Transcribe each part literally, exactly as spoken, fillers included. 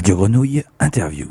Radio Grenouille, interview.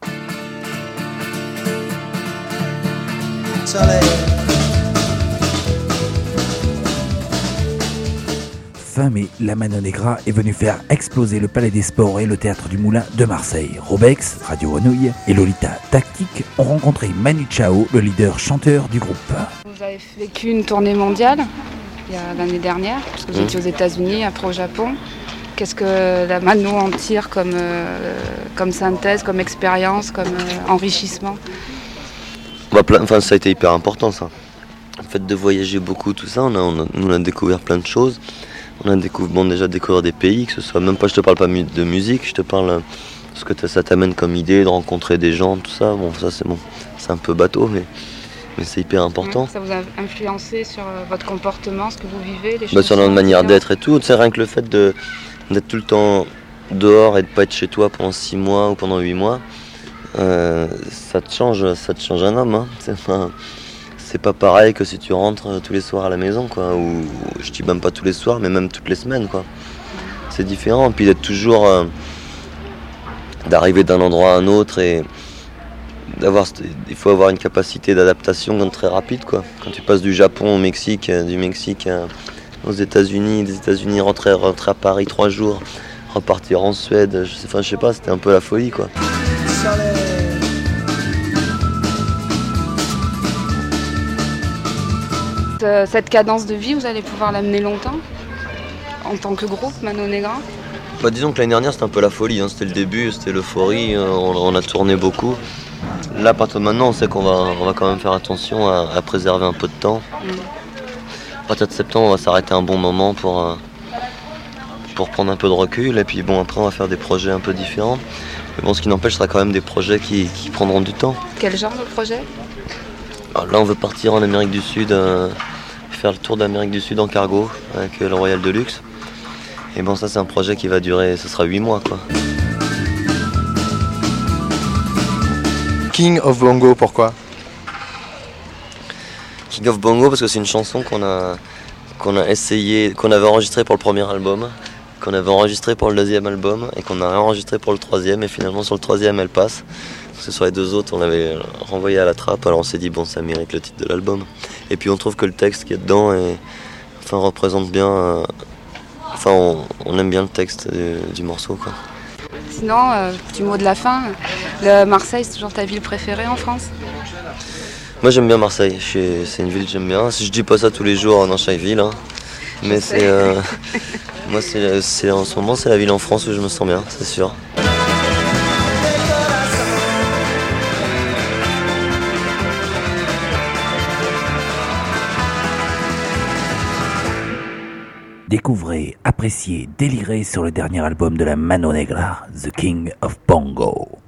Fin mai, la Mano Negra est venue faire exploser le Palais des Sports et le Théâtre du Moulin de Marseille. Robex, Radio Grenouille et Lolita Tactique ont rencontré Manu Chao, le leader chanteur du groupe. Vous avez vécu une tournée mondiale il y a l'année dernière, parce que vous mmh. étiez aux États-Unis, après au Japon. Qu'est-ce que la Mano en tire comme, euh, comme synthèse, comme expérience, comme euh, enrichissement? Bah, plein, enfin, ça a été hyper important, ça. Le fait de voyager beaucoup, tout ça, on a, on a, nous on a découvert plein de choses. On a découvert, bon, déjà découvrir des pays, que ce soit, même pas, je te parle pas de musique, je te parle de ce que ça t'amène comme idée, de rencontrer des gens, tout ça. Bon, ça c'est bon, c'est un peu bateau, mais, mais c'est hyper important. Ça vous a influencé sur votre comportement, ce que vous vivez, les choses? Bah, sur notre manière d'être et tout. Tu sais, rien que le fait de, d'être tout le temps dehors et de pas être chez toi pendant six mois ou pendant huit mois, euh, ça te change, ça te change un homme. Hein. C'est pas, c'est pas pareil que si tu rentres tous les soirs à la maison, quoi. Ou je dis même pas tous les soirs, mais même toutes les semaines, quoi. C'est différent. Et puis d'être toujours, euh, d'arriver d'un endroit à un autre et d'avoir, il faut avoir une capacité d'adaptation très rapide, quoi. Quand tu passes du Japon au Mexique, du Mexique aux États-Unis, des États-Unis rentrer, rentrer à Paris trois jours, repartir en Suède, je sais, enfin, je sais pas, c'était un peu la folie, quoi. Cette cadence de vie, vous allez pouvoir l'amener longtemps en tant que groupe Mano Negra? Bah, disons que l'année dernière c'était un peu la folie, hein. C'était le début, c'était l'euphorie, on, on a tourné beaucoup. Là, à partir de maintenant, on sait qu'on va, on va quand même faire attention à, à préserver un peu de temps. Mm. À partir de septembre, on va s'arrêter un bon moment pour, euh, pour prendre un peu de recul. Et puis bon, après, on va faire des projets un peu différents. Mais bon, ce qui n'empêche, ce sera quand même des projets qui, qui prendront du temps. Quel genre de projet? Alors là, on veut partir en Amérique du Sud, euh, faire le tour d'Amérique du Sud en cargo avec le Royal Deluxe. Et bon, ça, c'est un projet qui va durer, ce sera huit mois, quoi. King of Bongo, pourquoi? King of Bongo parce que c'est une chanson qu'on a, qu'on a essayé, qu'on avait enregistrée pour le premier album, qu'on avait enregistrée pour le deuxième album et qu'on a réenregistrée pour le troisième. Et finalement, sur le troisième, elle passe. Parce que sur les deux autres, on l'avait renvoyé à la trappe, alors on s'est dit, bon, ça mérite le titre de l'album. Et puis on trouve que le texte qui est dedans est, enfin, représente bien, euh, enfin, on, on aime bien le texte du, du morceau, quoi. Sinon, euh, petit mot de la fin, le Marseille, c'est toujours ta ville préférée en France? Moi, j'aime bien Marseille, je, c'est une ville que j'aime bien. Je dis pas ça tous les jours dans chaque ville, hein. Mais c'est, euh, moi, c'est, c'est, en ce moment, c'est la ville en France où je me sens bien, c'est sûr. Découvrez, appréciez, délirez sur le dernier album de la Mano Negra, The King of Bongo.